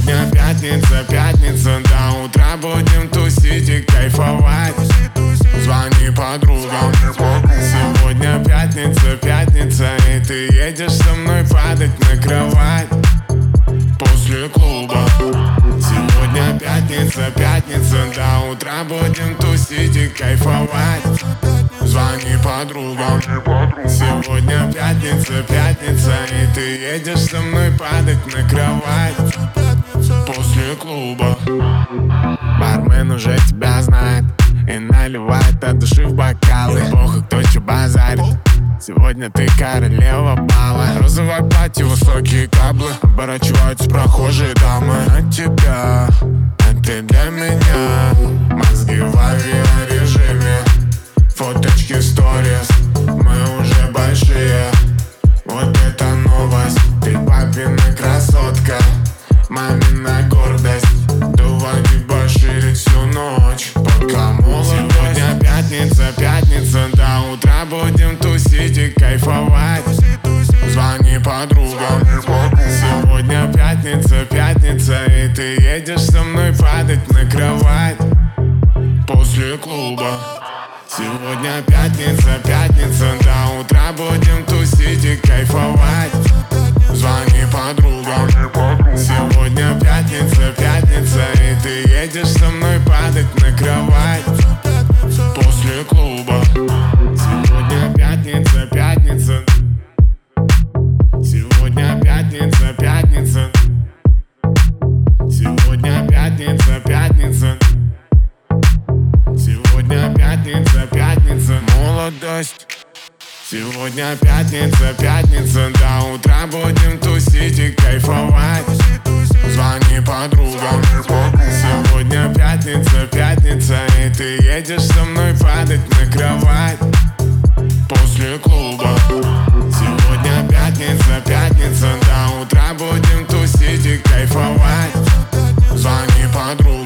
Сегодня пятница, до утра будем тусить и кайфовать. Звони подругам. Сегодня пятница, и ты едешь со мной падать на кровать после клуба. Сегодня пятница, до утра будем тусить и кайфовать. Звони подругам. Сегодня пятница, и ты едешь со мной падать на кровать после клуба. Бармен уже тебя знает и наливает от души в бокалы. Похуй, кто че базарит, сегодня ты королева бала. Розовое платье, высокие каблы, оборачиваются прохожие дамы. От тебя, а ты для меня. Мозги в авиарежиме, фоточки в сторис, мы уже большие. Вот это новость, ты папина красотка, мамина гордость. Давай дебоширить всю ночь, пока молодость. Сегодня пятница, до утра будем тусить и кайфовать. Звони подругам. Сегодня пятница, и ты едешь со мной падать на кровать после клуба. Сегодня пятница, до утра будем тусить и кайфовать. Звони подругам. Сегодня пятница, и ты едешь со мной падать на кровать после клуба. Сегодня пятница. Сегодня пятница. Сегодня пятница. Сегодня пятница, молодость. Сегодня пятница, до утра будем тусить и кайфовать. Звони подругам. Сегодня пятница, и ты едешь со мной падать на кровать после клуба. Сегодня пятница, до утра будем тусить и кайфовать. Звони подругам.